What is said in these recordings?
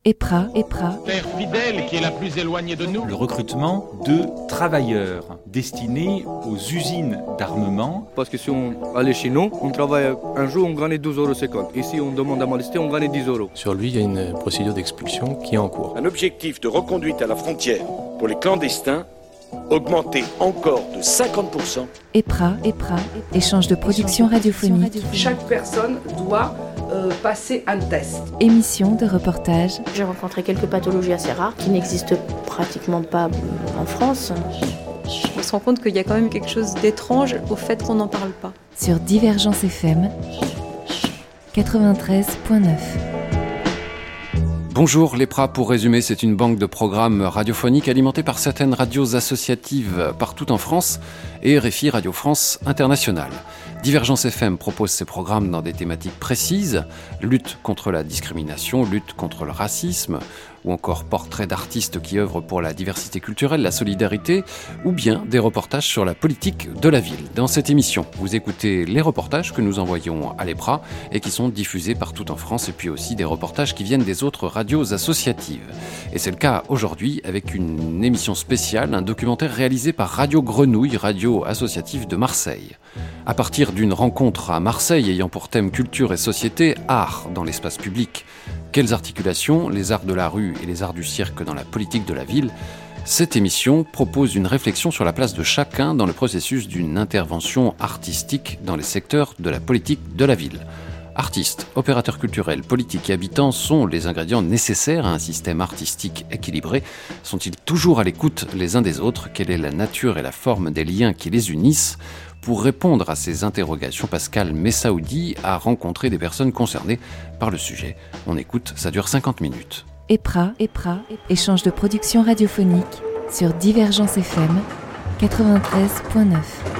EPRA. Terre fidèle qui est la plus éloignée de nous. Le recrutement de travailleurs destinés aux usines d'armement. Parce que si on allait chez nous, on travaille un jour, on gagne 12,50 €. Ici, on demande à molester, on gagne 10 €. Sur lui, il y a une procédure d'expulsion qui est en cours. Un objectif de reconduite à la frontière pour les clandestins augmenté encore de 50%. EPRA, échange de production radiophonique. Chaque personne doit passer un test. Émission de reportage. J'ai rencontré quelques pathologies assez rares qui n'existent pratiquement pas en France. On se rend compte qu'il y a quand même quelque chose d'étrange au fait qu'on n'en parle pas. Sur Divergence FM 93.9. Bonjour, l'EPRA, pour résumer, c'est une banque de programmes radiophoniques alimentée par certaines radios associatives partout en France et RFI Radio France Internationale. Divergence FM propose ses programmes dans des thématiques précises, lutte contre la discrimination, lutte contre le racisme, ou encore portraits d'artistes qui œuvrent pour la diversité culturelle, la solidarité, ou bien des reportages sur la politique de la ville. Dans cette émission, vous écoutez les reportages que nous envoyons à l'EPRA et qui sont diffusés partout en France, et puis aussi des reportages qui viennent des autres radios associatives. Et c'est le cas aujourd'hui avec une émission spéciale, un documentaire réalisé par Radio Grenouille, radio associative de Marseille. À partir d'une rencontre à Marseille ayant pour thème culture et société, art dans l'espace public, quelles articulations, les arts de la rue et les arts du cirque dans la politique de la ville, cette émission propose une réflexion sur la place de chacun dans le processus d'une intervention artistique dans les secteurs de la politique de la ville. Artistes, opérateurs culturels, politiques et habitants sont les ingrédients nécessaires à un système artistique équilibré. Sont-ils toujours à l'écoute les uns des autres ? Quelle est la nature et la forme des liens qui les unissent ? Pour répondre à ces interrogations, Pascal Messaoudi a rencontré des personnes concernées par le sujet. On écoute, ça dure 50 minutes. EPRA, échange de production radiophonique sur Divergence FM 93.9.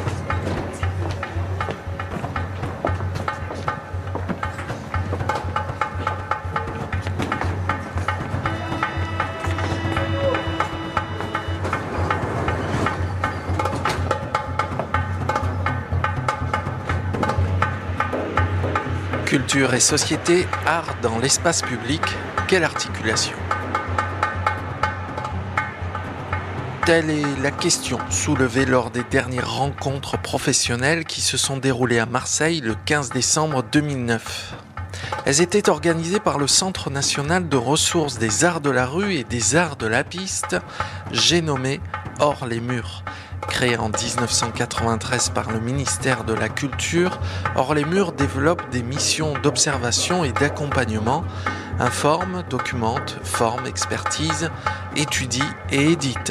Culture et société, art dans l'espace public, quelle articulation ? Telle est la question soulevée lors des dernières rencontres professionnelles qui se sont déroulées à Marseille le 15 décembre 2009. Elles étaient organisées par le Centre national de ressources des arts de la rue et des arts de la piste, j'ai nommé Hors les murs. Créé en 1993 par le ministère de la Culture, Hors les murs développe des missions d'observation et d'accompagnement, informe, documente, forme, expertise, étudie et édite.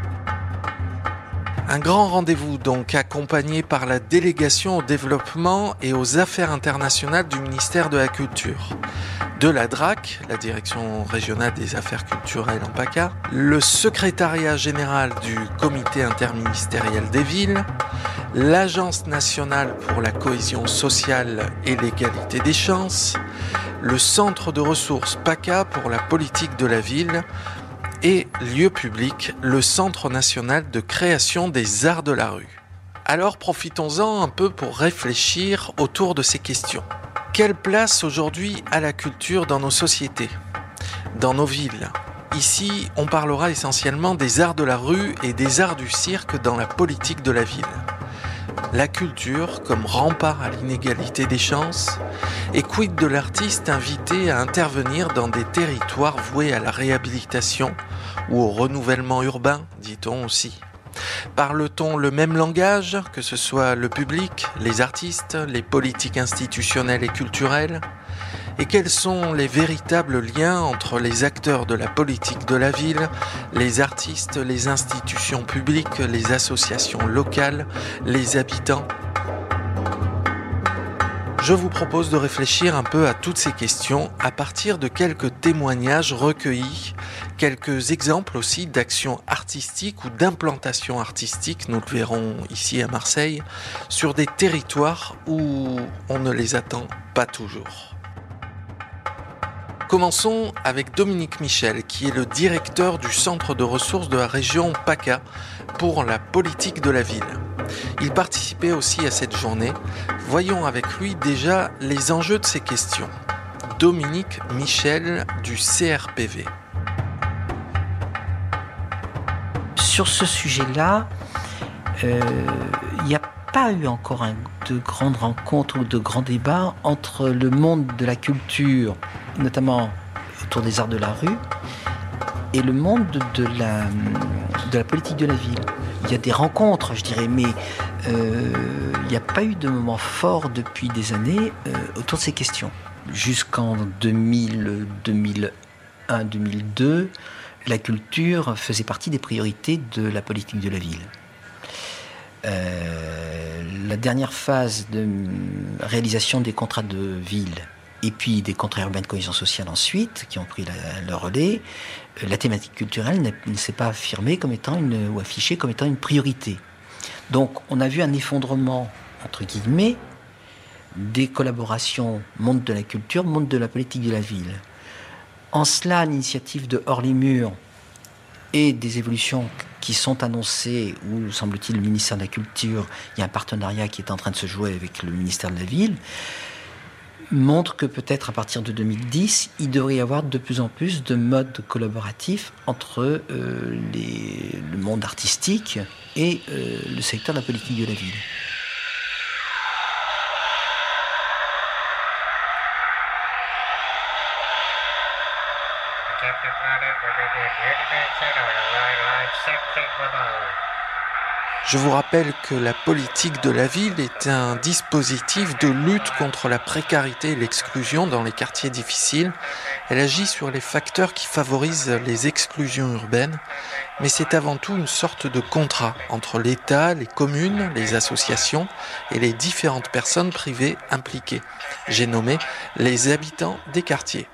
Un grand rendez-vous donc accompagné par la délégation au développement et aux affaires internationales du ministère de la Culture. De la DRAC, la Direction régionale des affaires culturelles en PACA, le secrétariat général du comité interministériel des villes, l'Agence nationale pour la cohésion sociale et l'égalité des chances, le centre de ressources PACA pour la politique de la ville et lieu public, le Centre national de création des arts de la rue. Alors profitons-en un peu pour réfléchir autour de ces questions. Quelle place aujourd'hui a la culture dans nos sociétés, dans nos villes ? Ici, on parlera essentiellement des arts de la rue et des arts du cirque dans la politique de la ville. La culture comme rempart à l'inégalité des chances, et quid de l'artiste invité à intervenir dans des territoires voués à la réhabilitation ou au renouvellement urbain, dit-on aussi. Parle-t-on le même langage, que ce soit le public, les artistes, les politiques institutionnelles et culturelles ? Et quels sont les véritables liens entre les acteurs de la politique de la ville, les artistes, les institutions publiques, les associations locales, les habitants ? Je vous propose de réfléchir un peu à toutes ces questions à partir de quelques témoignages recueillis, quelques exemples aussi d'actions artistiques ou d'implantations artistiques, nous le verrons ici à Marseille, sur des territoires où on ne les attend pas toujours. Commençons avec Dominique Michel, qui est le directeur du centre de ressources de la région PACA pour la politique de la ville. Il participait aussi à cette journée. Voyons avec lui déjà les enjeux de ces questions. Dominique Michel du CRPV. Sur ce sujet-là, il n'y a pas eu encore de grandes rencontres ou de grands débats entre le monde de la culture, notamment autour des arts de la rue, et le monde de la politique de la ville. Il y a des rencontres, je dirais, mais il n'y a pas eu de moment fort depuis des années autour de ces questions. Jusqu'en 2001, 2002, la culture faisait partie des priorités de la politique de la ville. La dernière phase de réalisation des contrats de ville et puis des contrats urbains de cohésion sociale ensuite, qui ont pris le relais, la thématique culturelle ne s'est pas affirmée comme étant ou affichée comme étant une priorité. Donc on a vu un effondrement, entre guillemets, des collaborations monde de la culture, monde de la politique de la ville. En cela, l'initiative de Hors les murs et des évolutions qui sont annoncées, où semble-t-il le ministère de la Culture, il y a un partenariat qui est en train de se jouer avec le ministère de la Ville, montre que peut-être à partir de 2010, il devrait y avoir de plus en plus de modes collaboratifs entre le monde artistique et le secteur de la politique de la ville. Je vous rappelle que la politique de la ville est un dispositif de lutte contre la précarité et l'exclusion dans les quartiers difficiles. Elle agit sur les facteurs qui favorisent les exclusions urbaines, mais c'est avant tout une sorte de contrat entre l'État, les communes, les associations et les différentes personnes privées impliquées. J'ai nommé les habitants des quartiers.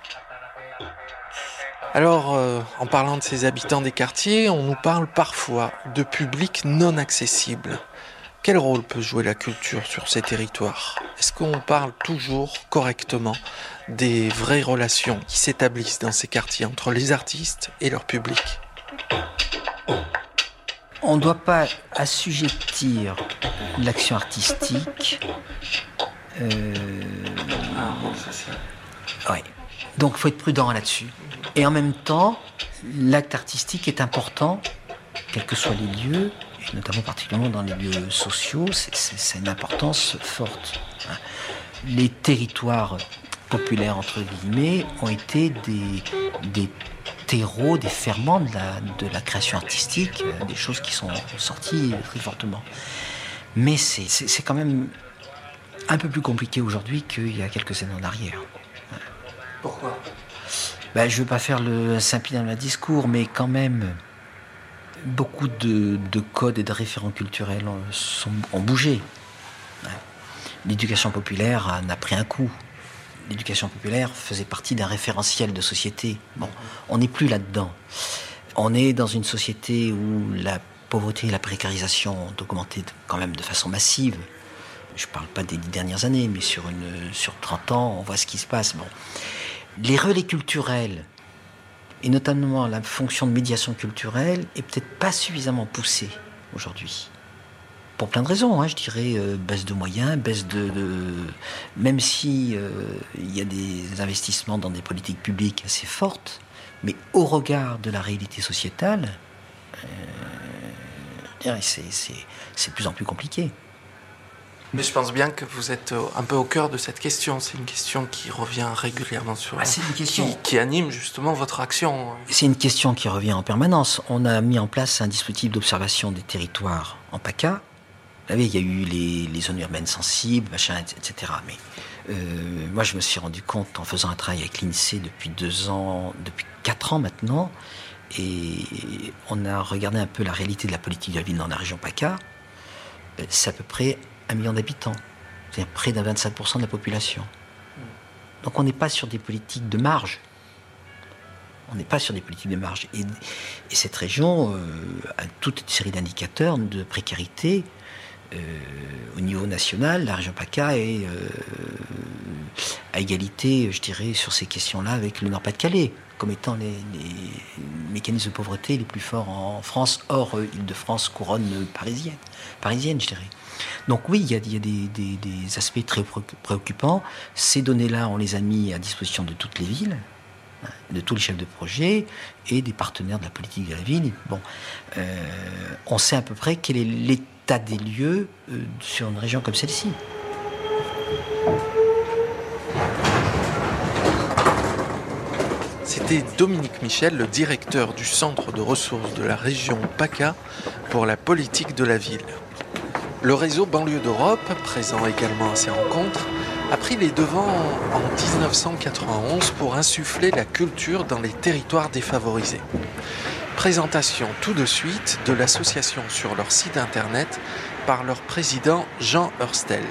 Alors, en parlant de ces habitants des quartiers, on nous parle parfois de publics non accessibles. Quel rôle peut jouer la culture sur ces territoires ? Est-ce qu'on parle toujours correctement des vraies relations qui s'établissent dans ces quartiers entre les artistes et leur public ? On ne doit pas assujettir l'action artistique. Oui. Donc il faut être prudent là-dessus. Et en même temps, l'acte artistique est important, quels que soient les lieux, et notamment particulièrement dans les lieux sociaux, c'est une importance forte. Les territoires populaires, entre guillemets, ont été des terreaux, des ferments de la création artistique, des choses qui sont sorties très fortement. Mais c'est quand même un peu plus compliqué aujourd'hui qu'il y a quelques années en arrière. Pourquoi ? Je ne veux pas faire le Saint-Pierre dans le discours, mais quand même, beaucoup de codes et de référents culturels ont bougé. L'éducation populaire n'a pris un coup. L'éducation populaire faisait partie d'un référentiel de société. Bon, on n'est plus là-dedans. On est dans une société où la pauvreté et la précarisation ont augmenté quand même de façon massive. Je ne parle pas des 10 dernières années, mais sur 30 ans, on voit ce qui se passe. Bon. Les relais culturels, et notamment la fonction de médiation culturelle, est peut-être pas suffisamment poussée aujourd'hui. Pour plein de raisons, je dirais baisse de moyens, même si il y a des investissements dans des politiques publiques assez fortes, mais au regard de la réalité sociétale, c'est de plus en plus compliqué. Mais je pense bien que vous êtes un peu au cœur de cette question. C'est une question qui revient régulièrement c'est une question qui anime justement votre action. C'est une question qui revient en permanence. On a mis en place un dispositif d'observation des territoires en PACA. Vous savez, il y a eu les zones urbaines sensibles, etc. Mais moi, je me suis rendu compte en faisant un travail avec l'INSEE depuis 4 ans maintenant, et on a regardé un peu la réalité de la politique de la ville dans la région PACA. C'est à peu près 1 million d'habitants, c'est-à-dire près d'un 27% de la population. Donc on n'est pas sur des politiques de marge. Et cette région a toute une série d'indicateurs de précarité au niveau national. La région PACA est à égalité, je dirais, sur ces questions-là avec le Nord-Pas-de-Calais, comme étant les mécanismes de pauvreté les plus forts en France, hors Île-de-France, couronne parisienne, je dirais. Donc oui, il y a des aspects très préoccupants. Ces données-là, on les a mis à disposition de toutes les villes, de tous les chefs de projet et des partenaires de la politique de la ville. Bon, on sait à peu près quel est l'état des lieux sur une région comme celle-ci. C'était Dominique Michel, le directeur du centre de ressources de la région PACA pour la politique de la ville. Le réseau Banlieue d'Europe, présent également à ces rencontres, a pris les devants en 1991 pour insuffler la culture dans les territoires défavorisés. Présentation tout de suite de l'association sur leur site internet par leur président Jean Hurstel.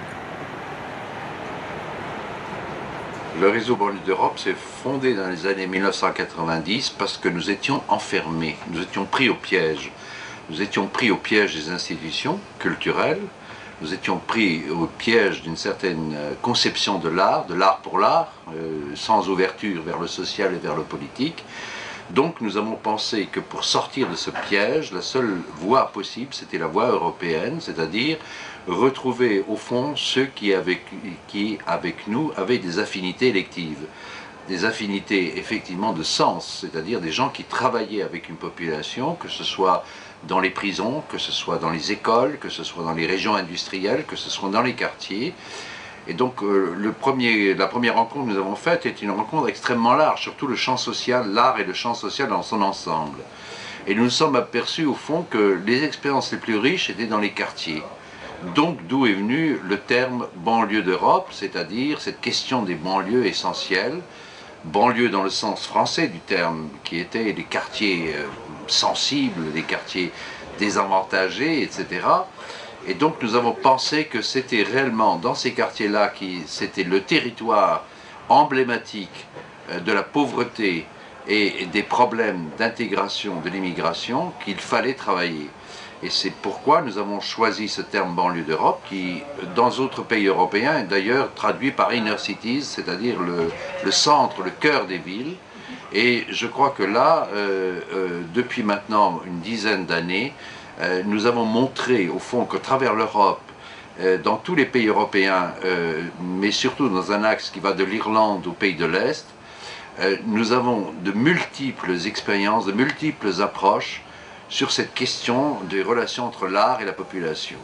Le réseau Banlieue d'Europe s'est fondé dans les années 1990 parce que nous étions enfermés, nous étions pris au piège. Nous étions pris au piège des institutions culturelles, nous étions pris au piège d'une certaine conception de l'art pour l'art, sans ouverture vers le social et vers le politique. Donc nous avons pensé que pour sortir de ce piège, la seule voie possible, c'était la voie européenne, c'est-à-dire retrouver au fond ceux qui avec nous avaient des affinités électives, des affinités effectivement de sens, c'est-à-dire des gens qui travaillaient avec une population, que ce soit dans les prisons, que ce soit dans les écoles, que ce soit dans les régions industrielles, que ce soit dans les quartiers. Et donc la première rencontre que nous avons faite est une rencontre extrêmement large, surtout le champ social, l'art et le champ social dans son ensemble. Et nous nous sommes aperçus au fond que les expériences les plus riches étaient dans les quartiers. Donc d'où est venu le terme banlieue d'Europe, c'est-à-dire cette question des banlieues essentielles, banlieues dans le sens français du terme, qui étaient des quartiers sensibles, des quartiers désavantagés, etc. Et donc nous avons pensé que c'était réellement dans ces quartiers-là, c'était le territoire emblématique de la pauvreté et des problèmes d'intégration de l'immigration qu'il fallait travailler. Et c'est pourquoi nous avons choisi ce terme banlieue d'Europe qui, dans d'autres pays européens, est d'ailleurs traduit par inner cities, c'est-à-dire le centre, le cœur des villes. Et je crois que là, depuis maintenant une dizaine d'années, nous avons montré au fond qu'à travers l'Europe, dans tous les pays européens, mais surtout dans un axe qui va de l'Irlande au pays de l'Est, nous avons de multiples expériences, de multiples approches sur cette question des relations entre l'art et la population.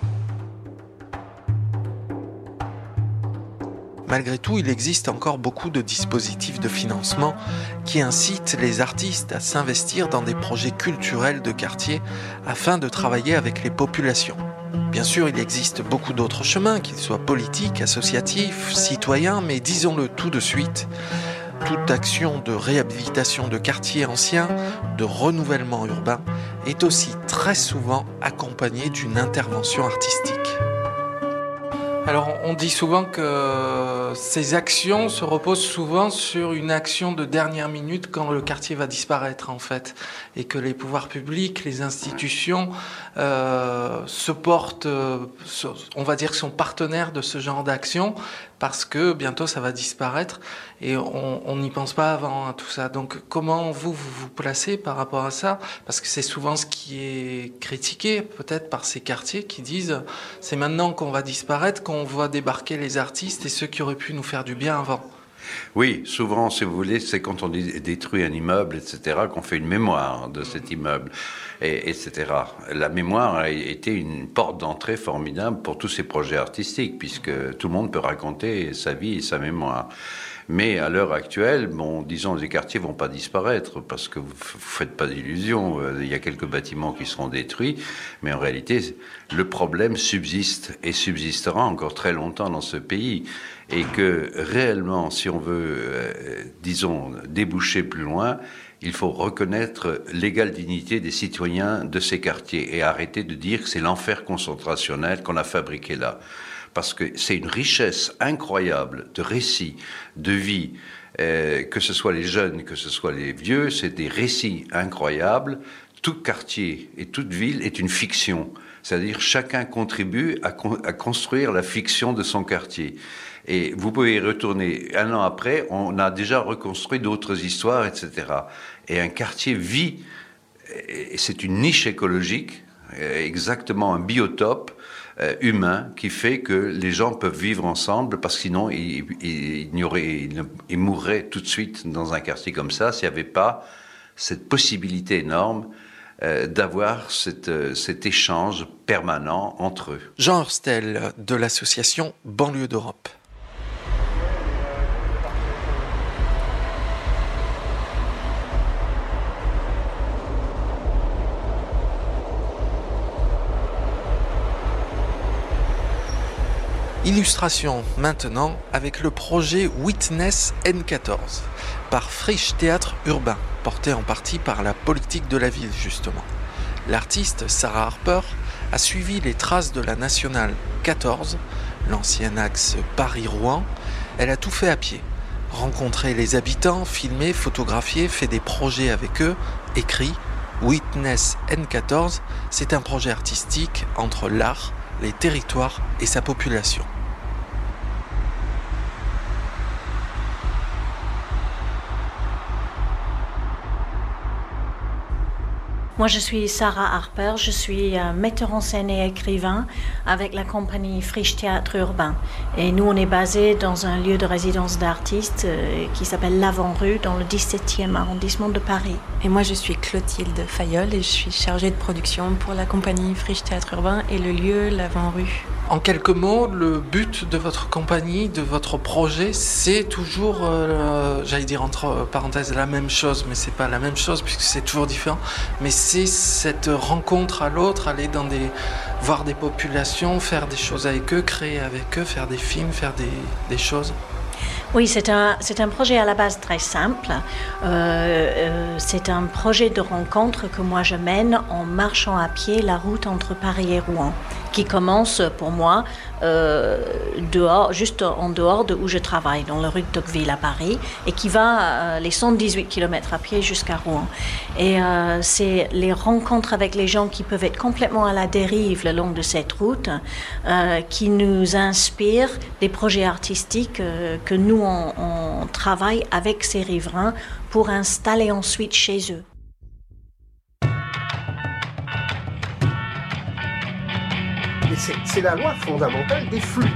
Malgré tout, il existe encore beaucoup de dispositifs de financement qui incitent les artistes à s'investir dans des projets culturels de quartier afin de travailler avec les populations. Bien sûr, il existe beaucoup d'autres chemins, qu'ils soient politiques, associatifs, citoyens, mais disons-le tout de suite, toute action de réhabilitation de quartiers anciens, de renouvellement urbain, est aussi très souvent accompagnée d'une intervention artistique. Alors, on dit souvent que ces actions se reposent souvent sur une action de dernière minute quand le quartier va disparaître, en fait, et que les pouvoirs publics, les institutions se portent, on va dire, sont partenaires de ce genre d'action parce que bientôt ça va disparaître et on n'y pense pas avant à tout ça. Donc, comment vous placez par rapport à ça? Parce que c'est souvent ce qui est critiqué, peut-être, par ces quartiers qui disent c'est maintenant qu'on va disparaître, qu'on voit débarquer les artistes et ceux qui auraient pu nous faire du bien avant. Oui, souvent, si vous voulez, c'est quand on détruit un immeuble, etc., qu'on fait une mémoire de cet immeuble, etc. La mémoire a été une porte d'entrée formidable pour tous ces projets artistiques, puisque tout le monde peut raconter sa vie et sa mémoire. Mais à l'heure actuelle, bon, disons, les quartiers vont pas disparaître parce que vous faites pas d'illusions. Il y a quelques bâtiments qui seront détruits, mais en réalité, le problème subsiste et subsistera encore très longtemps dans ce pays. Et que réellement, si on veut, disons, déboucher plus loin, il faut reconnaître l'égale dignité des citoyens de ces quartiers et arrêter de dire que c'est l'enfer concentrationnel qu'on a fabriqué là. Parce que c'est une richesse incroyable de récits, de vie, que ce soit les jeunes, que ce soit les vieux, c'est des récits incroyables. Tout quartier et toute ville est une fiction. C'est-à-dire chacun contribue à construire la fiction de son quartier. Et vous pouvez y retourner 1 an après, on a déjà reconstruit d'autres histoires, etc. Et un quartier vit, et c'est une niche écologique, exactement un biotope humain qui fait que les gens peuvent vivre ensemble, parce que sinon ils mourraient tout de suite dans un quartier comme ça s'il n'y avait pas cette possibilité énorme d'avoir cet échange permanent entre eux. Jean Hurstel de l'association Banlieue d'Europe. Illustration maintenant avec le projet Witness N14 par Frisch Théâtre Urbain, porté en partie par la politique de la ville justement. L'artiste Sarah Harper a suivi les traces de la nationale 14, l'ancien axe Paris-Rouen. Elle a tout fait à pied, rencontré les habitants, filmé, photographié, fait des projets avec eux, écrit. Witness N14, c'est un projet artistique entre l'art, les territoires et sa population. Moi, je suis Sarah Harper, je suis metteur en scène et écrivain avec la compagnie Frisch Théâtre Urbain. Et nous, on est basé dans un lieu de résidence d'artistes qui s'appelle l'Avant-Rue, dans le 17e arrondissement de Paris. Et moi, je suis Clotilde Fayolle et je suis chargée de production pour la compagnie Frisch Théâtre Urbain et le lieu l'Avant-Rue. En quelques mots, le but de votre compagnie, de votre projet, c'est toujours, j'allais dire entre parenthèses, la même chose, mais c'est pas la même chose puisque c'est toujours différent. Mais c'est cette rencontre à l'autre, aller voir des populations, faire des choses avec eux, créer avec eux, faire des films, faire des choses. Oui, c'est un projet à la base très simple. C'est un projet de rencontre que moi je mène en marchant à pied la route entre Paris et Rouen, qui commence pour moi juste en dehors de où je travaille, dans la rue de Tocqueville à Paris, et qui va les 118 km à pied jusqu'à Rouen. Et c'est les rencontres avec les gens qui peuvent être complètement à la dérive le long de cette route qui nous inspirent des projets artistiques que nous on travaille avec ces riverains pour installer ensuite chez eux. C'est la loi fondamentale des flux.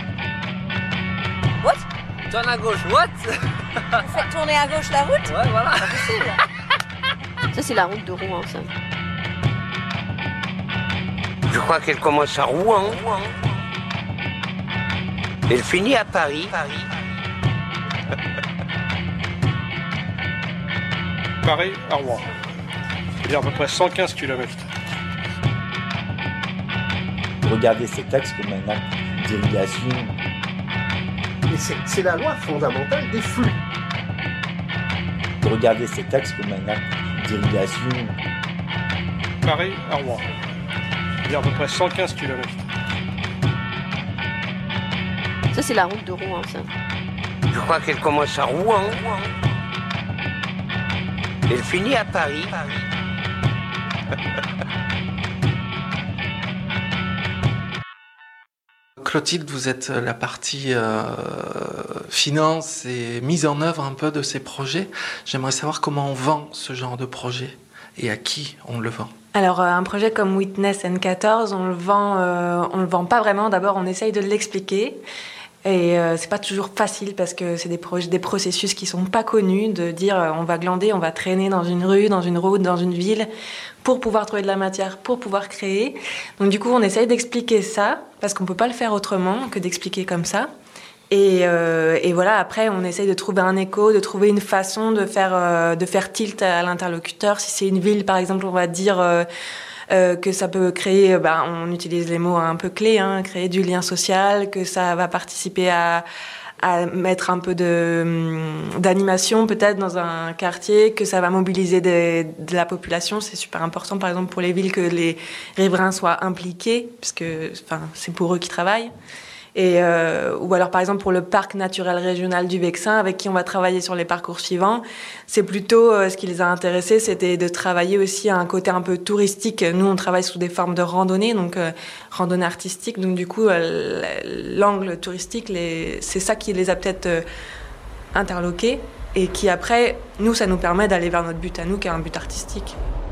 What? Tourne à gauche, what? Faites tourner à gauche la route? Ouais, voilà. C'est pas possible. Ça, c'est la route de Rouen, ça. Je crois qu'elle commence à Rouen. Elle finit à Paris. Paris à Rouen. C'est-à-dire à peu près 115 km. Regardez cet axe comme un acte d'irrigation. C'est la loi fondamentale des flux. Regardez cet axe comme un acte d'irrigation. Paris à Rouen. C'est-à-dire à peu près 115 km. Ça, c'est la route de Rouen, ça. Je crois qu'elle commence à Rouen. Elle finit à Paris. Clotilde, vous êtes la partie finance et mise en œuvre un peu de ces projets. J'aimerais savoir comment on vend ce genre de projet et à qui on le vend. Alors, un projet comme Witness N14, on le vend pas vraiment. D'abord, on essaye de l'expliquer. Et c'est pas toujours facile parce que c'est des processus qui sont pas connus, de dire on va glander, on va traîner dans une rue, dans une route, dans une ville pour pouvoir trouver de la matière, pour pouvoir créer. Donc du coup, on essaye d'expliquer ça parce qu'on peut pas le faire autrement que d'expliquer comme ça. Et voilà, après, on essaye de trouver un écho, de trouver une façon de faire tilt à l'interlocuteur. Si c'est une ville, par exemple, on va dire que ça peut créer, on utilise les mots un peu clés, créer du lien social, que ça va participer à mettre un peu d'animation peut-être dans un quartier, que ça va mobiliser de la population. C'est super important, par exemple, pour les villes, que les riverains soient impliqués, parce que c'est pour eux qu'ils travaillent. Ou alors par exemple pour le parc naturel régional du Vexin, avec qui on va travailler sur les parcours suivants, c'est plutôt ce qui les a intéressés, c'était de travailler aussi à un côté un peu touristique. Nous on travaille sous des formes de randonnée, donc randonnée artistique, donc du coup l'angle touristique, c'est ça qui les a peut-être interloqués, et qui après, nous ça nous permet d'aller vers notre but à nous, qui est un but artistique.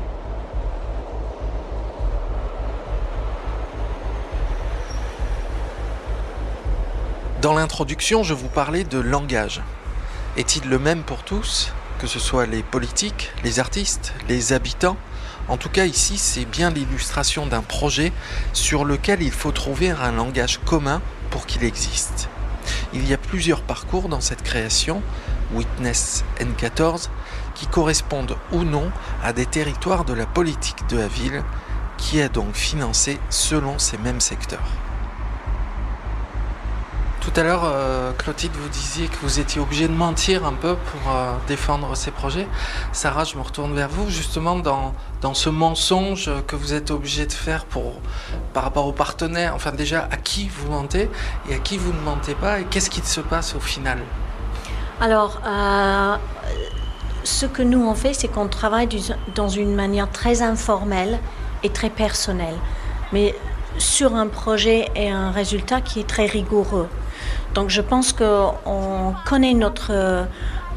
Dans l'introduction, je vous parlais de langage. Est-il le même pour tous, que ce soit les politiques, les artistes, les habitants ? En tout cas, ici, c'est bien l'illustration d'un projet sur lequel il faut trouver un langage commun pour qu'il existe. Il y a plusieurs parcours dans cette création, Witness N14, qui correspondent ou non à des territoires de la politique de la ville, qui est donc financée selon ces mêmes secteurs. Tout à l'heure, Clotilde, vous disiez que vous étiez obligée de mentir un peu pour défendre ces projets. Sarah, je me retourne vers vous, justement, dans ce mensonge que vous êtes obligée de faire par rapport aux partenaires. Enfin, déjà, à qui vous mentez et à qui vous ne mentez pas, et qu'est-ce qui se passe au final ? Alors, ce que nous on fait, c'est qu'on travaille dans une manière très informelle et très personnelle, mais sur un projet et un résultat qui est très rigoureux. Donc je pense qu'on connaît notre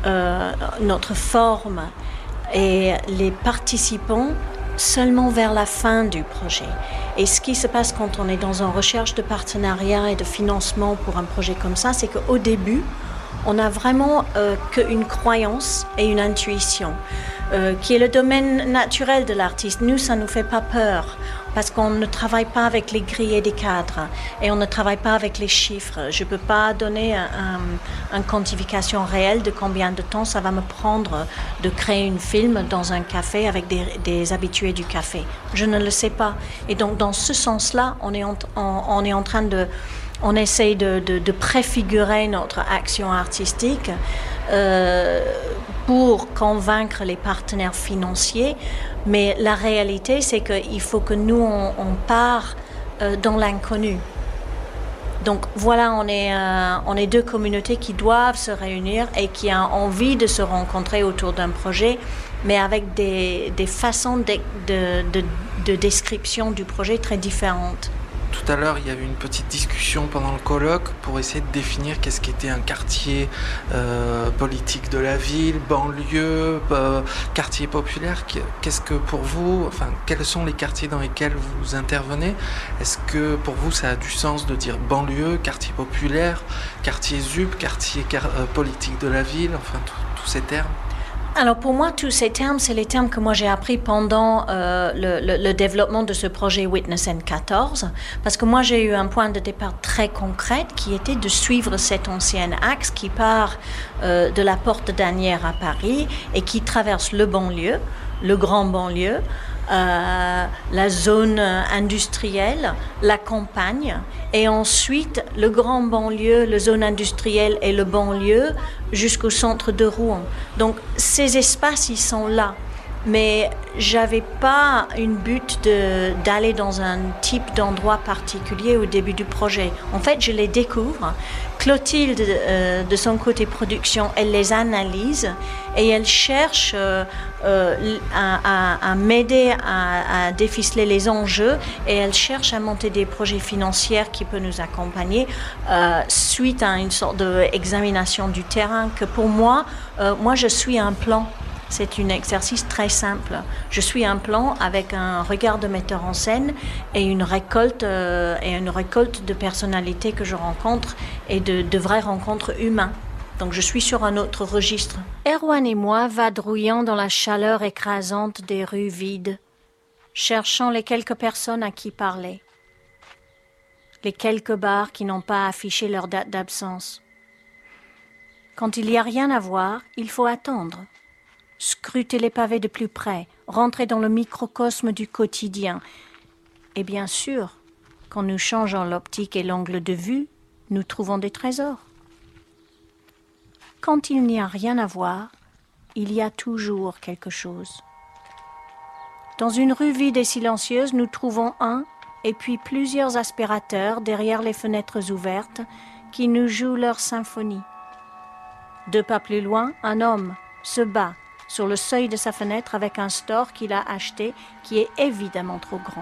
forme et les participants seulement vers la fin du projet. Et ce qui se passe quand on est dans une recherche de partenariat et de financement pour un projet comme ça, c'est qu'au début, on n'a vraiment qu'une croyance et une intuition, qui est le domaine naturel de l'artiste. Nous, ça ne nous fait pas peur, parce qu'on ne travaille pas avec les grilles et des cadres, et on ne travaille pas avec les chiffres. Je ne peux pas donner une quantification réelle de combien de temps ça va me prendre de créer un film dans un café avec des habitués du café. Je ne le sais pas. Et donc, dans ce sens-là, on est en train de... On essaye de préfigurer notre action artistique pour convaincre les partenaires financiers. Mais la réalité, c'est qu'il faut que nous, on part dans l'inconnu. Donc voilà, on est deux communautés qui doivent se réunir et qui ont envie de se rencontrer autour d'un projet, mais avec des façons de description du projet très différentes. Tout à l'heure, il y avait une petite discussion pendant le colloque pour essayer de définir qu'est-ce qu'était un quartier politique de la ville, banlieue, quartier populaire. Qu'est-ce que pour vous, enfin, quels sont les quartiers dans lesquels vous intervenez ? Est-ce que pour vous, ça a du sens de dire banlieue, quartier populaire, quartier ZUP, quartier politique de la ville, enfin, tous ces termes ? Alors pour moi, tous ces termes, c'est les termes que moi j'ai appris pendant le développement de ce projet Witness N14, parce que moi j'ai eu un point de départ très concret qui était de suivre cet ancien axe qui part de la porte d'Asnières à Paris et qui traverse le banlieue, le grand banlieue, la zone industrielle, la campagne, et ensuite le grand banlieue, la zone industrielle et le banlieue jusqu'au centre de Rouen. Donc ces espaces, ils sont là. Mais j'avais pas une but d'aller dans un type d'endroit particulier au début du projet. En fait, je les découvre. Clotilde, de son côté production, elle les analyse et elle cherche à m'aider à déficeler les enjeux, et elle cherche à monter des projets financiers qui peuvent nous accompagner suite à une sorte d'examination du terrain que pour moi je suis un plan. C'est un exercice très simple. Je suis un plan avec un regard de metteur en scène et une récolte de personnalités que je rencontre et de vraies rencontres humaines. Donc je suis sur un autre registre. Erwan et moi vadrouillons dans la chaleur écrasante des rues vides, cherchant les quelques personnes à qui parler, les quelques bars qui n'ont pas affiché leur date d'absence. Quand il n'y a rien à voir, il faut attendre. Scruter les pavés de plus près, rentrer dans le microcosme du quotidien. Et bien sûr, quand nous changeons l'optique et l'angle de vue, nous trouvons des trésors. Quand il n'y a rien à voir, il y a toujours quelque chose. Dans une rue vide et silencieuse, nous trouvons un et puis plusieurs aspirateurs derrière les fenêtres ouvertes qui nous jouent leur symphonie. 2 pas plus loin, un homme se bat sur le seuil de sa fenêtre avec un store qu'il a acheté qui est évidemment trop grand.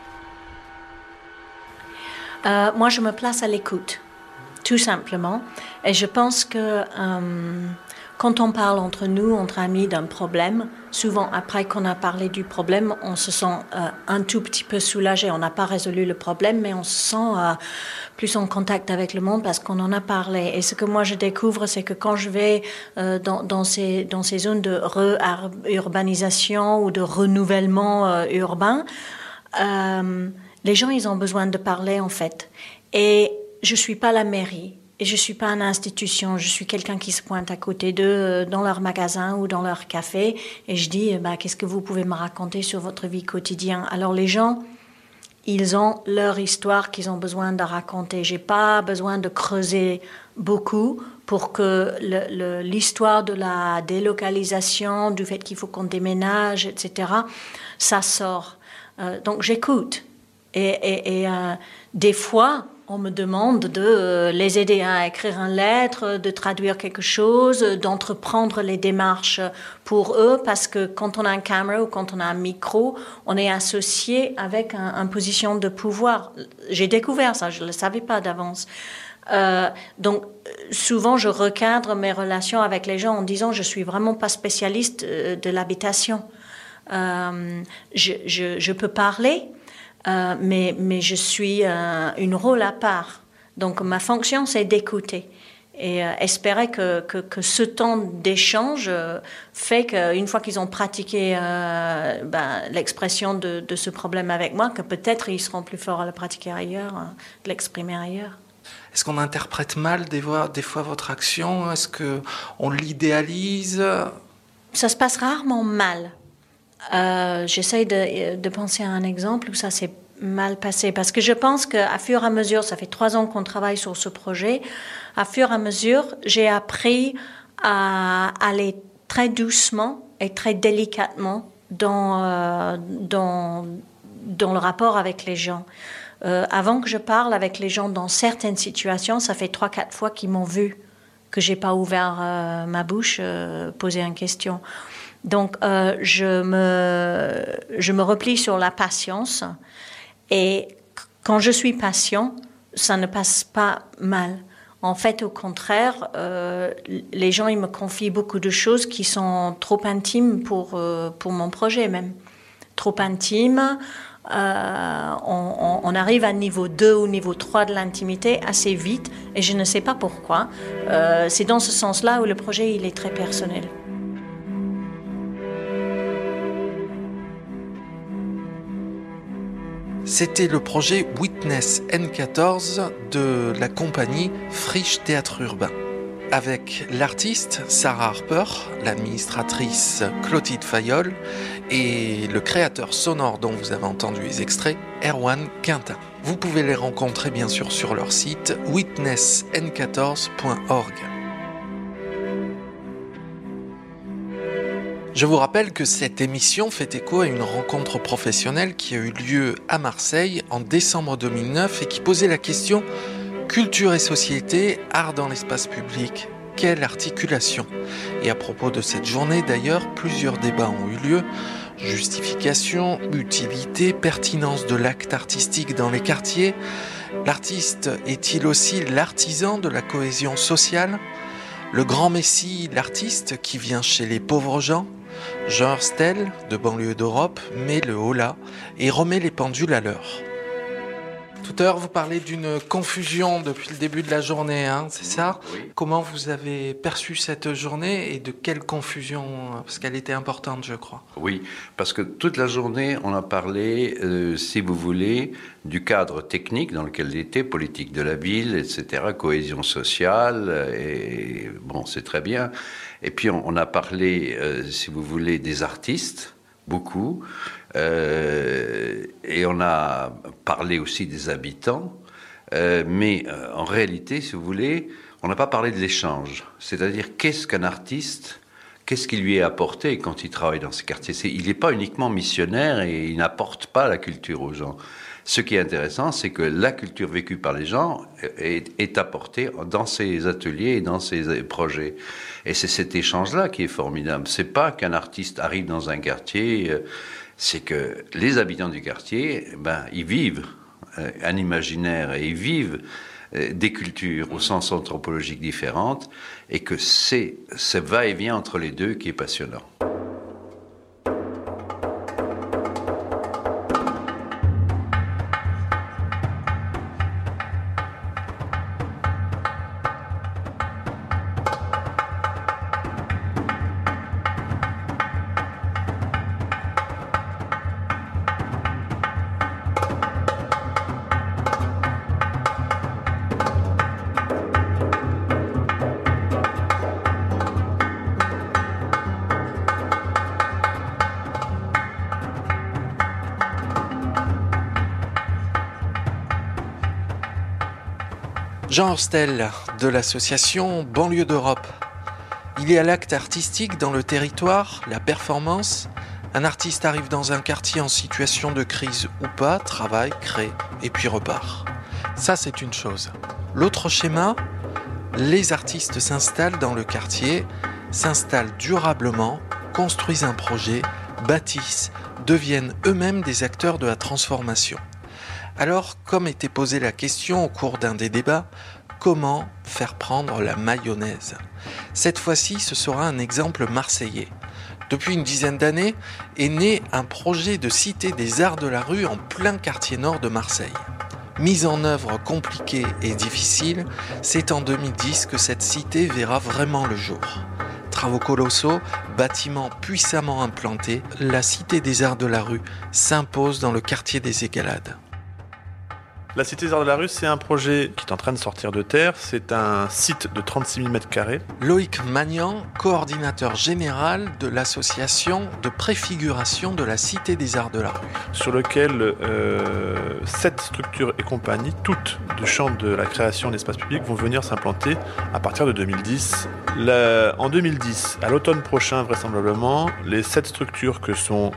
Moi, je me place à l'écoute, tout simplement. Et je pense que quand on parle entre nous, entre amis, d'un problème, souvent après qu'on a parlé du problème, on se sent un tout petit peu soulagé. On n'a pas résolu le problème, mais on se sent plus en contact avec le monde parce qu'on en a parlé. Et ce que moi je découvre, c'est que quand je vais dans ces zones de urbanisation ou de renouvellement urbain, les gens, ils ont besoin de parler, en fait. Et je ne suis pas la mairie. Et je ne suis pas une institution. Je suis quelqu'un qui se pointe à côté d'eux dans leur magasin ou dans leur café. Et je dis, qu'est-ce que vous pouvez me raconter sur votre vie quotidienne? Alors, les gens, ils ont leur histoire qu'ils ont besoin de raconter. Je n'ai pas besoin de creuser beaucoup pour que l'histoire de la délocalisation, du fait qu'il faut qu'on déménage, etc., ça sort. Donc, j'écoute. Et des fois, on me demande de les aider à écrire une lettre, de traduire quelque chose, d'entreprendre les démarches pour eux, parce que quand on a une caméra ou quand on a un micro, on est associé avec une position de pouvoir. J'ai découvert ça, je ne le savais pas d'avance. Donc, souvent, je recadre mes relations avec les gens en disant je ne suis vraiment pas spécialiste de l'habitation. Je peux parler, mais je suis une rôle à part. Donc, ma fonction, c'est d'écouter. Et espérer que ce temps d'échange fait qu'une fois qu'ils ont pratiqué l'expression de ce problème avec moi, que peut-être ils seront plus forts à le pratiquer ailleurs, de l'exprimer ailleurs. Est-ce qu'on interprète mal des fois votre action? Est-ce qu'on l'idéalise? Ça se passe rarement mal. J'essaie de penser à un exemple où ça s'est mal passé. Parce que je pense qu'à fur et à mesure, ça fait 3 ans qu'on travaille sur ce projet, à fur et à mesure, j'ai appris à aller très doucement et très délicatement dans le rapport avec les gens. Avant que je parle avec les gens dans certaines situations, ça fait 3-4 fois qu'ils m'ont vu, que je n'ai pas ouvert ma bouche, poser une question. Donc, je me replie sur la patience. Et quand je suis patient, ça ne passe pas mal. En fait, au contraire, les gens ils me confient beaucoup de choses qui sont trop intimes pour mon projet même. Trop intimes. On arrive à niveau 2 ou niveau 3 de l'intimité assez vite. Et je ne sais pas pourquoi. C'est dans ce sens-là où le projet il est très personnel. C'était le projet Witness N14 de la compagnie Frisch Théâtre Urbain. Avec l'artiste Sarah Harper, l'administratrice Clotilde Fayolle et le créateur sonore dont vous avez entendu les extraits, Erwan Quintin. Vous pouvez les rencontrer bien sûr sur leur site witnessn14.org. Je vous rappelle que cette émission fait écho à une rencontre professionnelle qui a eu lieu à Marseille en décembre 2009 et qui posait la question « Culture et société, art dans l'espace public, quelle articulation ?» Et à propos de cette journée d'ailleurs, plusieurs débats ont eu lieu. Justification, utilité, pertinence de l'acte artistique dans les quartiers. L'artiste est-il aussi l'artisan de la cohésion sociale ? Le grand messie, l'artiste qui vient chez les pauvres gens ? Jean Herstel, de banlieue d'Europe, met le holà et remet les pendules à l'heure. Tout à l'heure, vous parlez d'une confusion depuis le début de la journée, c'est ça ? Oui. Comment vous avez perçu cette journée et de quelle confusion ? Parce qu'elle était importante, je crois. Oui, parce que toute la journée, on a parlé, si vous voulez, du cadre technique dans lequel il était, politique de la ville, etc., cohésion sociale, et bon, c'est très bien. Et puis, on a parlé, si vous voulez, des artistes, beaucoup, et on a parlé aussi des habitants, mais en réalité, si vous voulez, on n'a pas parlé de l'échange. C'est-à-dire, qu'est-ce qu'un artiste, qu'est-ce qui lui est apporté quand il travaille dans ces quartiers ? Il n'est pas uniquement missionnaire et il n'apporte pas la culture aux gens. Ce qui est intéressant, c'est que la culture vécue par les gens est apportée dans ces ateliers et dans ces projets. Et c'est cet échange-là qui est formidable. C'est pas qu'un artiste arrive dans un quartier, c'est que les habitants du quartier, ils vivent un imaginaire et ils vivent des cultures au sens anthropologique différentes, et que c'est ce va-et-vient entre les deux qui est passionnant. Jean Horstel, de l'association Banlieue d'Europe. Il y a l'acte artistique dans le territoire, la performance. Un artiste arrive dans un quartier en situation de crise ou pas, travaille, crée, et puis repart. Ça, c'est une chose. L'autre schéma, les artistes s'installent dans le quartier, s'installent durablement, construisent un projet, bâtissent, deviennent eux-mêmes des acteurs de la transformation. Alors, comme était posée la question au cours d'un des débats, comment faire prendre la mayonnaise ? Cette fois-ci, ce sera un exemple marseillais. Depuis une dizaine d'années, est né un projet de cité des arts de la rue en plein quartier nord de Marseille. Mise en œuvre compliquée et difficile, c'est en 2010 que cette cité verra vraiment le jour. Travaux colossaux, bâtiments puissamment implantés, la cité des arts de la rue s'impose dans le quartier des Égalades. La Cité des Arts de la Rue, c'est un projet qui est en train de sortir de terre. C'est un site de 36 000 m². Loïc Magnan, coordinateur général de l'association de préfiguration de la Cité des Arts de la Rue. Sur lequel 7 structures et compagnies, toutes du champ de la création d'espaces publics, vont venir s'implanter à partir de 2010. En 2010, à l'automne prochain vraisemblablement, les 7 structures que sont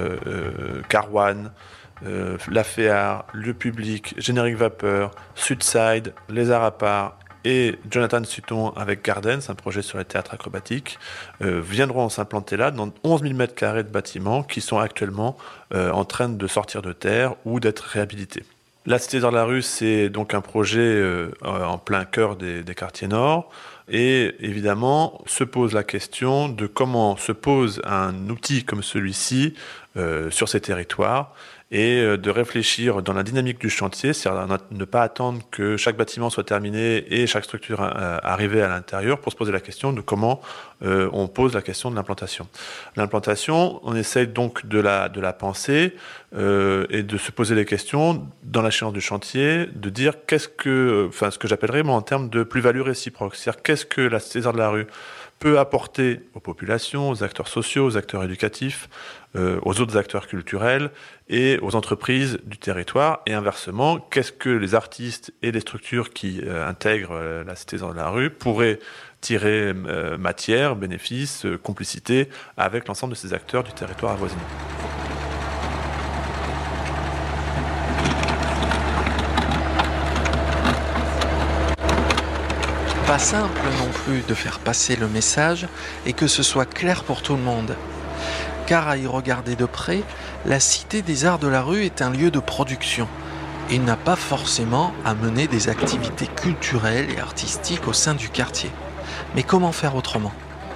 Carwan, La Féart, Lieu Public, Générique Vapeur, Sudside, Les Arts à Part et Jonathan Sutton avec Gardens, un projet sur les théâtres acrobatiques, viendront s'implanter là dans 11 000 m² de bâtiments qui sont actuellement en train de sortir de terre ou d'être réhabilités. La Cité des Arts de la Rue, c'est donc un projet en plein cœur des quartiers nord. Et évidemment, se pose la question de comment se pose un outil comme celui-ci sur ces territoires, et de réfléchir dans la dynamique du chantier, c'est-à-dire ne pas attendre que chaque bâtiment soit terminé et chaque structure arrivée à l'intérieur, pour se poser la question de comment on pose la question de l'implantation. L'implantation, on essaye donc de la penser et de se poser les questions dans la chaîne du chantier, de dire ce que j'appellerais moi en termes de plus-value réciproque, c'est-à-dire qu'est-ce que la Cité des Arts de la Rue peut apporter aux populations, aux acteurs sociaux, aux acteurs éducatifs, aux autres acteurs culturels et aux entreprises du territoire. Et inversement, qu'est-ce que les artistes et les structures qui intègrent la Cité des Arts de la Rue pourraient tirer matière, bénéfice, complicité avec l'ensemble de ces acteurs du territoire avoisinant. Pas simple non plus de faire passer le message et que ce soit clair pour tout le monde. Car à y regarder de près, la Cité des Arts de la Rue est un lieu de production et n'a pas forcément à mener des activités culturelles et artistiques au sein du quartier. Mais comment faire autrement ?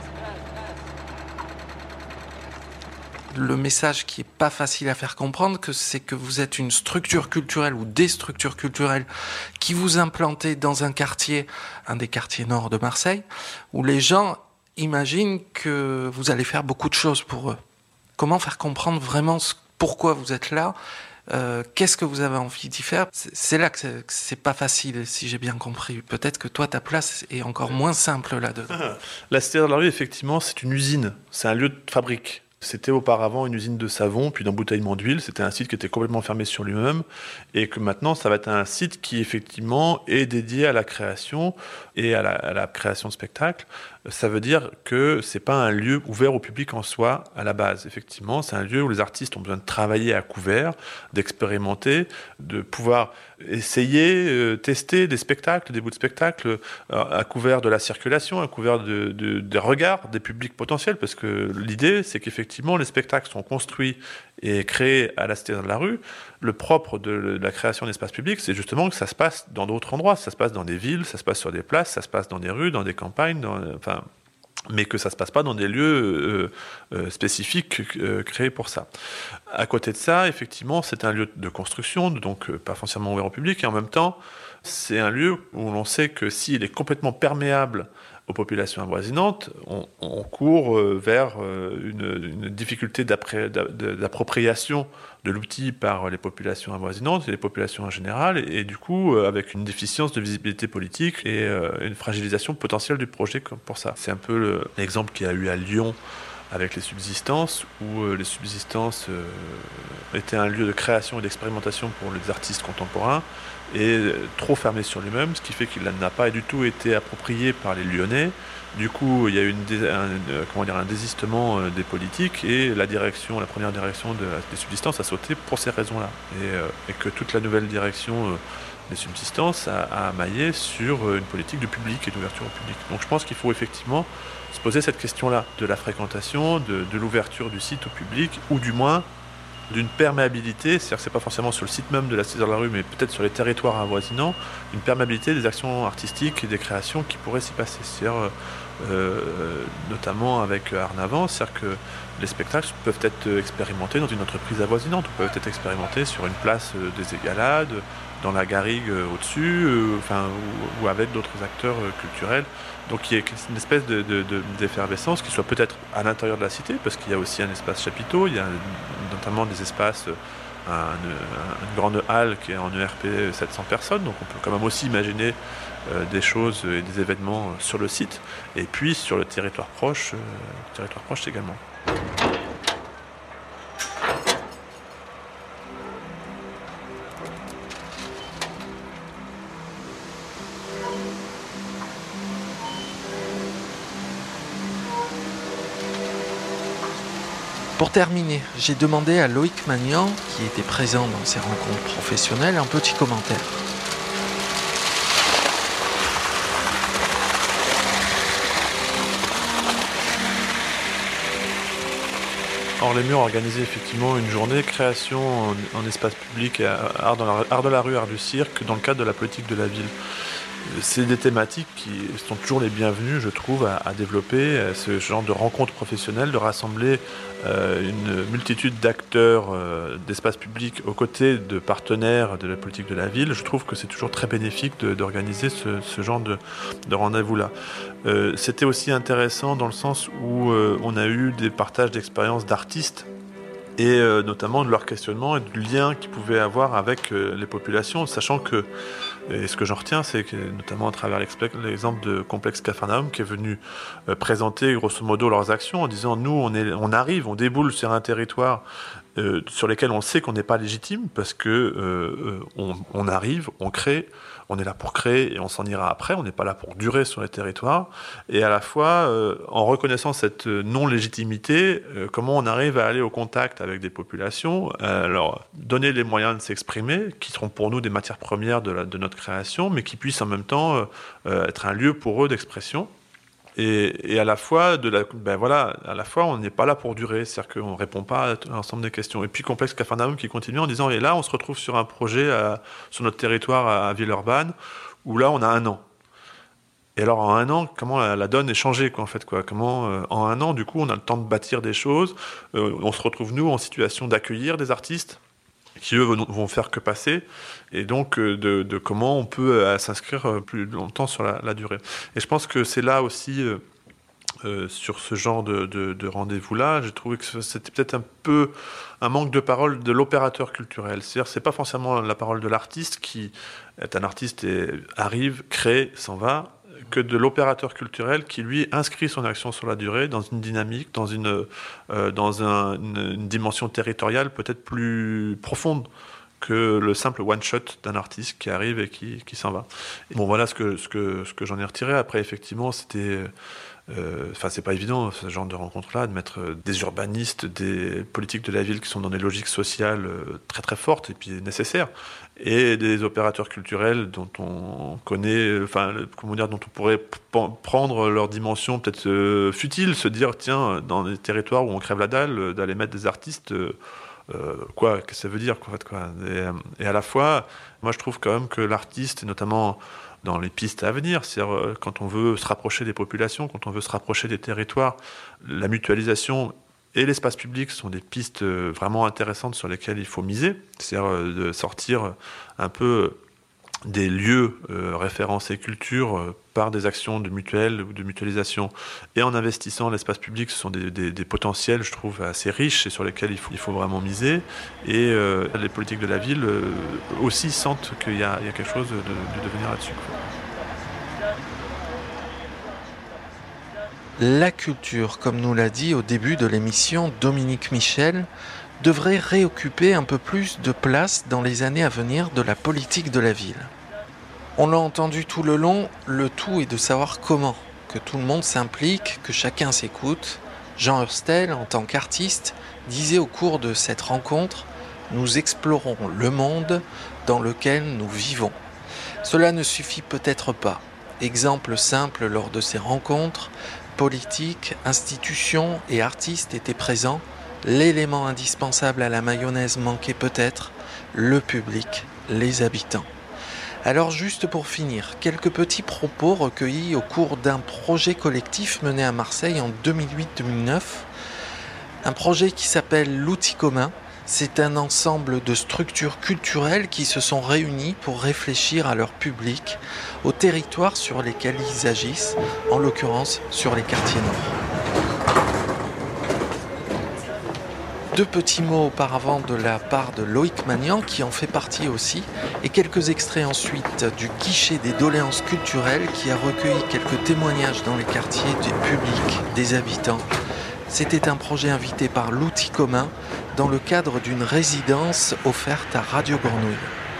Le message qui n'est pas facile à faire comprendre, c'est que vous êtes une structure culturelle ou des structures culturelles qui vous implantez dans un quartier, un des quartiers nord de Marseille, où les gens imaginent que vous allez faire beaucoup de choses pour eux. Comment faire comprendre vraiment pourquoi vous êtes là ? Qu'est-ce que vous avez envie d'y faire ? C'est là que c'est pas facile, si j'ai bien compris. Peut-être que toi, ta place est encore moins simple là-dedans. La Cité de la Rue, effectivement, c'est une usine. C'est un lieu de fabrique. C'était auparavant une usine de savon, puis d'embouteillement d'huile. C'était un site qui était complètement fermé sur lui-même, et que maintenant, ça va être un site qui, effectivement, est dédié à la création et à la création de spectacles. ça veut dire que c'est pas un lieu ouvert au public en soi à la base. Effectivement, c'est un lieu où les artistes ont besoin de travailler à couvert, d'expérimenter, de pouvoir essayer, tester des spectacles, des bouts de spectacles à couvert de la circulation, à couvert des regards des publics potentiels, parce que l'idée, c'est qu'effectivement, les spectacles sont construits et créés à la Cité de la Rue. Le propre de la création d'espaces publics, c'est justement que ça se passe dans d'autres endroits. Ça se passe dans des villes, ça se passe sur des places, ça se passe dans des rues, dans des campagnes, mais que ça ne se passe pas dans des lieux spécifiques créés pour ça. À côté de ça, effectivement, c'est un lieu de construction, donc pas forcément ouvert au public, et en même temps, c'est un lieu où l'on sait que s'il est complètement perméable aux populations avoisinantes, on court vers une difficulté d'appropriation de l'outil par les populations avoisinantes et les populations en général, et du coup avec une déficience de visibilité politique et une fragilisation potentielle du projet pour ça. C'est un peu l'exemple qu'il y a eu à Lyon avec les subsistances, où les subsistances étaient un lieu de création et d'expérimentation pour les artistes contemporains, et trop fermé sur lui-même, ce qui fait qu'il n'a pas du tout été approprié par les Lyonnais. Du coup, il y a eu un désistement des politiques, et la première direction des subsistances a sauté pour ces raisons-là. Et que toute la nouvelle direction des subsistances a maillé sur une politique de public et d'ouverture au public. Donc je pense qu'il faut effectivement se poser cette question-là, de la fréquentation, de l'ouverture du site au public, ou du moins d'une perméabilité, c'est-à-dire que c'est pas forcément sur le site même de la Cité de la Rue, mais peut-être sur les territoires avoisinants, une perméabilité des actions artistiques et des créations qui pourraient s'y passer. C'est-à-dire, notamment avec Arnavant, c'est-à-dire que les spectacles peuvent être expérimentés dans une entreprise avoisinante, ou peuvent être expérimentés sur une place des Égalades, dans la garrigue au-dessus, ou avec d'autres acteurs culturels. Donc il y a une espèce d'effervescence qui soit peut-être à l'intérieur de la cité, parce qu'il y a aussi un espace chapiteau, il y a notamment des espaces, une grande halle qui est en ERP 700 personnes, donc on peut quand même aussi imaginer des choses et des événements sur le site, et puis sur le territoire proche également. Pour terminer, j'ai demandé à Loïc Magnan, qui était présent dans ces rencontres professionnelles, un petit commentaire. Hors les murs a organisé effectivement une journée création en espace public et art de la rue, art du cirque, dans le cadre de la politique de la ville. C'est des thématiques qui sont toujours les bienvenues, je trouve, à développer, ce genre de rencontres professionnelles, de rassembler une multitude d'acteurs d'espace public aux côtés de partenaires de la politique de la ville. Je trouve que c'est toujours très bénéfique d'organiser ce genre de rendez-vous-là. C'était aussi intéressant dans le sens où on a eu des partages d'expériences d'artistes, et notamment de leur questionnement et du lien qu'ils pouvaient avoir avec les populations, sachant que, et ce que j'en retiens, c'est que notamment à travers l'exemple de Complexe Capharnaüm, qui est venu présenter grosso modo leurs actions en disant nous on déboule sur un territoire sur lequel on sait qu'on n'est pas légitime, parce que on arrive, on crée, on est là pour créer et on s'en ira après, on n'est pas là pour durer sur les territoires, et à la fois en reconnaissant cette non-légitimité, comment on arrive à aller au contact avec des populations, alors donner les moyens de s'exprimer, qui seront pour nous des matières premières de notre création, mais qui puissent en même temps être un lieu pour eux d'expression. Et à la fois, à la fois, on n'est pas là pour durer, c'est-à-dire qu'on ne répond pas à l'ensemble des questions. Et puis Complexe Capharnaüm qui continue en disant, et là, on se retrouve sur un projet sur notre territoire à Villeurbanne, où là, on a 1 an. Et alors, en 1 an, comment la donne est changée, quoi, en fait, quoi. Comment, en 1 an, du coup, on a le temps de bâtir des choses, on se retrouve, nous, en situation d'accueillir des artistes, qui eux vont faire que passer, et donc de comment on peut s'inscrire plus longtemps sur la durée. Et je pense que c'est là aussi, sur ce genre de rendez-vous-là, j'ai trouvé que c'était peut-être un peu un manque de parole de l'opérateur culturel. C'est-à-dire, c'est pas forcément la parole de l'artiste qui est un artiste et arrive, crée, s'en va, que de l'opérateur culturel qui, lui, inscrit son action sur la durée dans une dynamique, dans une dimension territoriale peut-être plus profonde que le simple one-shot d'un artiste qui arrive et qui s'en va. Et bon, voilà ce que j'en ai retiré. Après, effectivement, c'était c'est pas évident, ce genre de rencontre-là, de mettre des urbanistes, des politiques de la ville qui sont dans des logiques sociales très très fortes et puis nécessaires, et des opérateurs culturels dont on connaît, dont on pourrait prendre leur dimension peut-être futile, se dire, tiens, dans des territoires où on crève la dalle, d'aller mettre des artistes... qu'est-ce que ça veut dire, quoi. Et à la fois, moi je trouve quand même que l'artiste, et notamment dans les pistes à venir, c'est-à-dire quand on veut se rapprocher des populations, quand on veut se rapprocher des territoires, la mutualisation et l'espace public sont des pistes vraiment intéressantes sur lesquelles il faut miser, c'est-à-dire de sortir un peu des lieux référencés culture par des actions de mutuelle ou de mutualisation, et en investissant l'espace public, ce sont des potentiels, je trouve, assez riches et sur lesquels il faut vraiment miser. Et les politiques de la ville aussi sentent qu'il y a quelque chose de devenir là-dessus. La culture, comme nous l'a dit au début de l'émission Dominique Michel, devrait réoccuper un peu plus de place dans les années à venir de la politique de la ville. On l'a entendu tout le long, le tout est de savoir comment, que tout le monde s'implique, que chacun s'écoute. Jean Hurstel, en tant qu'artiste, disait au cours de cette rencontre « Nous explorons le monde dans lequel nous vivons ». Cela ne suffit peut-être pas. Exemple simple lors de ces rencontres, politiques, institutions et artistes étaient présents. L'élément indispensable à la mayonnaise manquait peut-être, le public, les habitants. Alors juste pour finir, quelques petits propos recueillis au cours d'un projet collectif mené à Marseille en 2008-2009. Un projet qui s'appelle l'Outil commun. C'est un ensemble de structures culturelles qui se sont réunies pour réfléchir à leur public, aux territoires sur lesquels ils agissent, en l'occurrence sur les quartiers nord. Deux petits mots auparavant de la part de Loïc Magnan, qui en fait partie aussi, et quelques extraits ensuite du guichet des doléances culturelles qui a recueilli quelques témoignages dans les quartiers des publics, des habitants. C'était un projet invité par l'Outil commun dans le cadre d'une résidence offerte à Radio Grenouille.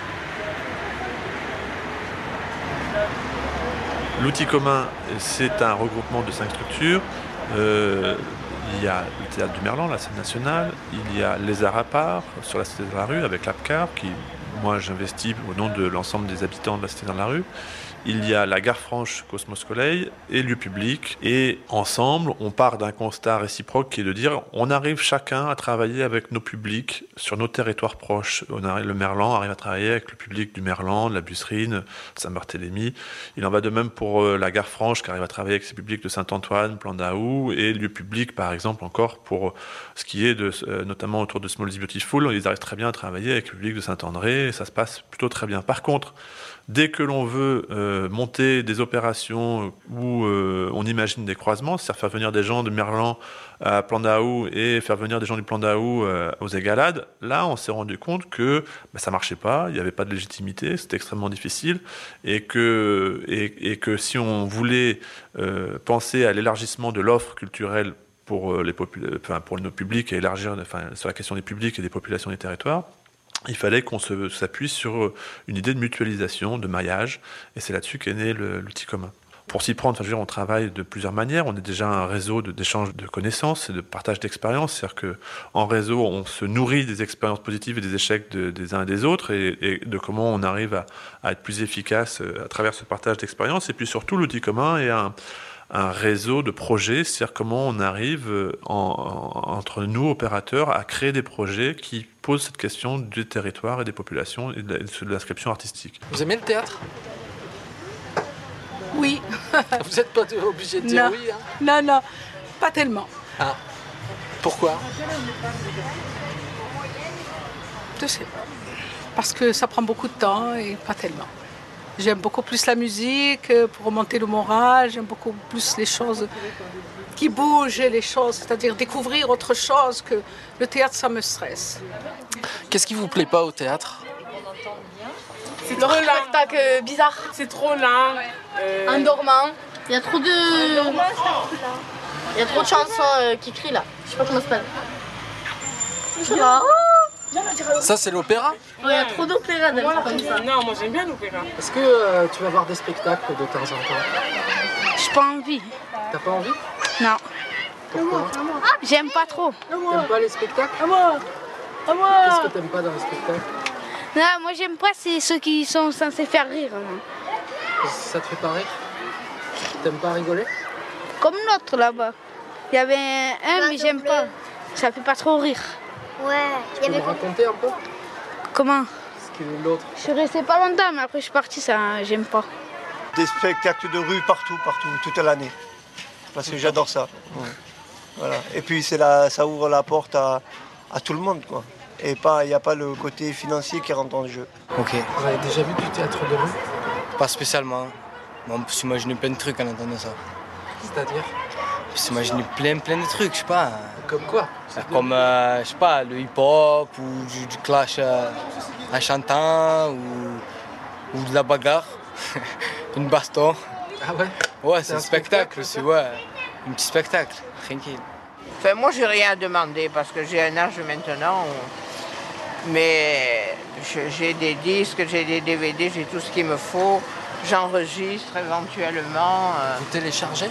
L'Outil commun, c'est un regroupement de 5 structures. Il y a le Théâtre du Merlan, la scène nationale. Il y a les Arts à part, sur la Cité dans la rue, avec l'APCAR, qui, moi, j'investis au nom de l'ensemble des habitants de la Cité dans la rue. Il y a la Gare Franche, Cosmos Colley, et lieu public. Et ensemble, on part d'un constat réciproque qui est de dire on arrive chacun à travailler avec nos publics sur nos territoires proches. Le Merlan arrive à travailler avec le public du Merlan, de la Busserine, Saint-Barthélemy. Il en va de même pour la Gare Franche qui arrive à travailler avec ses publics de Saint-Antoine, Plan-d'Aou, et lieu public, par exemple, encore pour ce qui est notamment autour de Small is Beautiful. Ils arrivent très bien à travailler avec le public de Saint-André, et ça se passe plutôt très bien. Par contre, dès que l'on veut monter des opérations où on imagine des croisements, c'est-à-dire faire venir des gens de Merlan à Plan-d'Aou et faire venir des gens du Plan-d'Aou aux Égalades, là on s'est rendu compte que ça marchait pas, il n'y avait pas de légitimité, c'était extrêmement difficile, et que si on voulait penser à l'élargissement de l'offre culturelle pour nos publics et élargir sur la question des publics et des populations des territoires, il fallait qu'on s'appuie sur une idée de mutualisation, de maillage, et c'est là-dessus qu'est né l'Outil commun. Pour s'y prendre, on travaille de plusieurs manières. On est déjà un réseau d'échange de connaissances et de partage d'expériences. C'est-à-dire qu'en réseau, on se nourrit des expériences positives et des échecs des uns et des autres, et de comment on arrive à être plus efficace à travers ce partage d'expériences. Et puis surtout, l'Outil commun est un réseau de projets, c'est-à-dire comment on arrive entre nous, opérateurs, à créer des projets qui posent cette question du territoire et des populations et de l'inscription artistique. Vous aimez le théâtre ? Oui. Vous n'êtes pas obligé de dire oui, hein ? Non, pas tellement. Ah. Pourquoi ? Je sais pas. Parce que ça prend beaucoup de temps et pas tellement. J'aime beaucoup plus la musique pour remonter le moral, j'aime beaucoup plus les choses qui bougent, les choses, c'est-à-dire découvrir autre chose que le théâtre, ça me stresse. Qu'est-ce qui vous plaît pas au théâtre ? C'est trop lent. Spectacle bizarre. C'est trop lent. Endormant. Il y a trop de... Il y a trop de chansons qui crient là. Je sais pas comment ça s'appelle. Ça va. Ça, c'est l'opéra? Il y a trop d'opéra dans comme ça. Non, moi j'aime bien l'opéra. Est-ce que tu vas voir des spectacles de temps en temps? J'ai pas envie. T'as pas envie? Non. Pourquoi? J'aime pas trop. T'aimes pas les spectacles? À moi. Qu'est-ce que t'aimes pas dans les spectacles? Non, moi j'aime pas, c'est ceux qui sont censés faire rire. Ça te fait pas rire? T'aimes pas rigoler? Comme l'autre là-bas. Il y avait un, mais j'aime pas. Ça fait pas trop rire. Ouais. Tu peux me raconter un peu? Comment? Ce que l'autre. Je suis restée pas longtemps, mais après je suis partie, ça, j'aime pas. Des spectacles de rue partout, toute l'année. Parce que j'adore ça. Ouais. Voilà. Et puis ça ouvre la porte à tout le monde, quoi. Et il n'y a pas le côté financier qui rentre en jeu. Ok. Vous avez déjà vu du théâtre de rue? Pas spécialement. On peut s'imaginer plein de trucs en entendant ça. C'est-à-dire? On peut s'imaginer plein de trucs, je sais pas. Comme quoi? Comme, je sais pas, le hip-hop ou du clash en chantant ou de la bagarre, une baston. Ah ouais? Ouais, c'est un spectacle aussi, ouais. Un petit spectacle, tranquille. Enfin, moi, j'ai rien à demander parce que j'ai un âge maintenant. Mais j'ai des disques, j'ai des DVD, j'ai tout ce qu'il me faut. J'enregistre éventuellement. Vous téléchargez?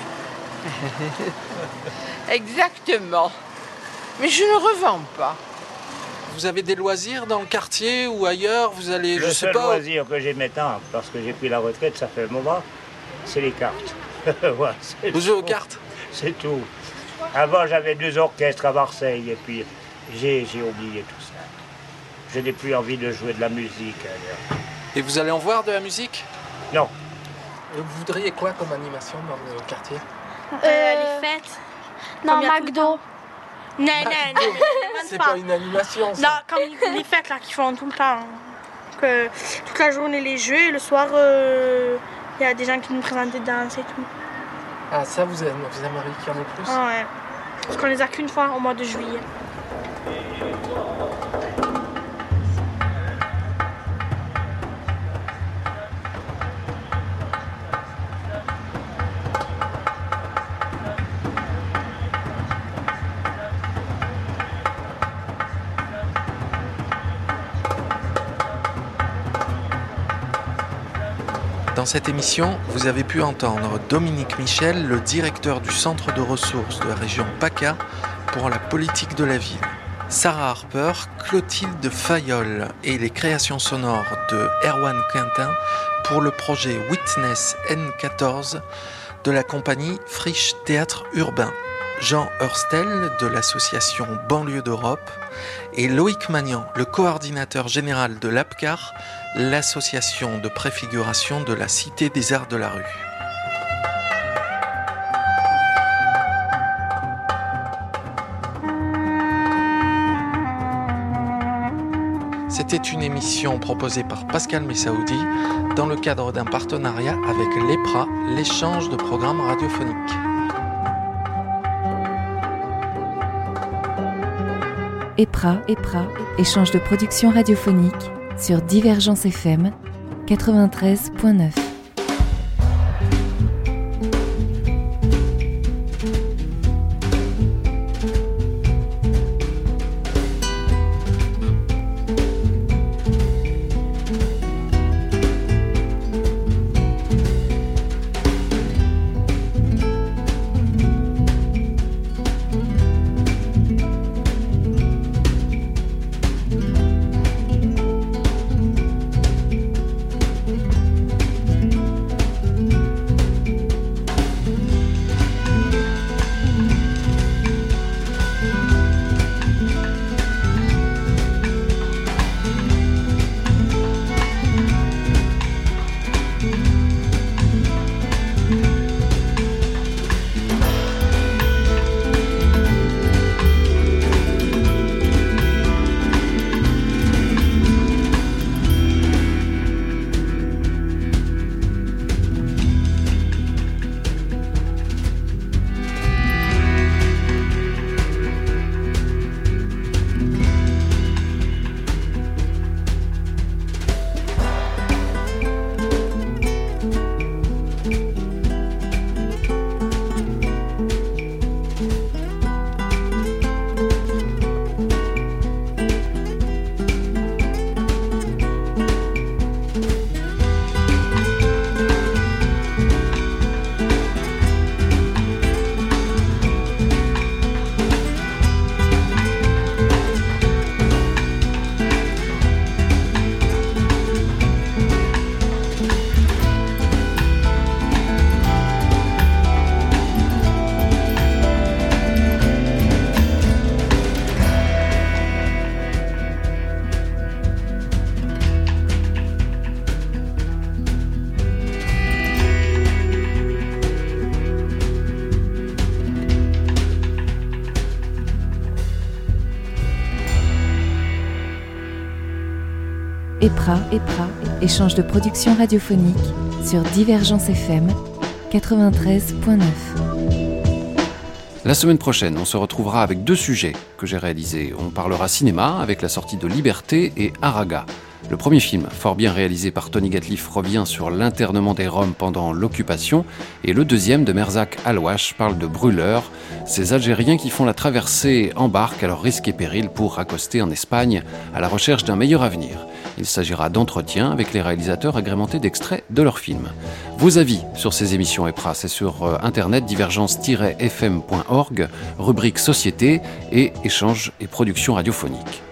Exactement. Mais je ne revends pas. Vous avez des loisirs dans le quartier ou ailleurs? Vous allez, je sais pas. Le seul loisir que j'ai maintenant, parce que j'ai pris la retraite, ça fait un moment, c'est les cartes. Ouais, vous jouez aux cartes? C'est tout. Avant, j'avais 2 orchestres à Marseille et puis j'ai oublié tout ça. Je n'ai plus envie de jouer de la musique. Et vous allez en voir de la musique? Non. Vous voudriez quoi comme animation dans le quartier? Les fêtes. Non, McDo. Non. C'est pas une animation, ça. Non, comme les fêtes là qui font tout le temps. Que toute la journée les jeux et le soir, il y a des gens qui nous présentent des danses et tout. Ah, ça, vous aimeriez qu'il y en ait plus? Ah ouais. Parce qu'on les a qu'une fois au mois de juillet. Dans cette émission, vous avez pu entendre Dominique Michel, le directeur du centre de ressources de la région PACA pour la politique de la ville. Sarah Harper, Clotilde Fayol et les créations sonores de Erwan Quintin pour le projet Witness N14 de la compagnie Friche Théâtre Urbain. Jean Hurstel de l'association Banlieue d'Europe et Loïc Magnan, le coordinateur général de l'APCAR, l'association de préfiguration de la Cité des Arts de la Rue. C'était une émission proposée par Pascal Messaoudi dans le cadre d'un partenariat avec l'EPRA, l'échange de programmes radiophoniques. EPRA, échange de production radiophonique sur Divergence FM 93.9. EPRA, échange de production radiophonique sur Divergence FM 93.9. La semaine prochaine, on se retrouvera avec 2 sujets que j'ai réalisés. On parlera cinéma avec la sortie de Liberté et Araga. Le premier film, fort bien réalisé par Tony Gatliff, revient sur l'internement des Roms pendant l'occupation. Et le deuxième, de Merzak Alouache, parle de brûleurs, ces Algériens qui font la traversée en barque à leur risque et péril pour accoster en Espagne à la recherche d'un meilleur avenir. Il s'agira d'entretiens avec les réalisateurs agrémentés d'extraits de leurs films. Vos avis sur ces émissions EPRA, c'est sur internet divergence-fm.org, rubrique Société et échanges et production radiophonique.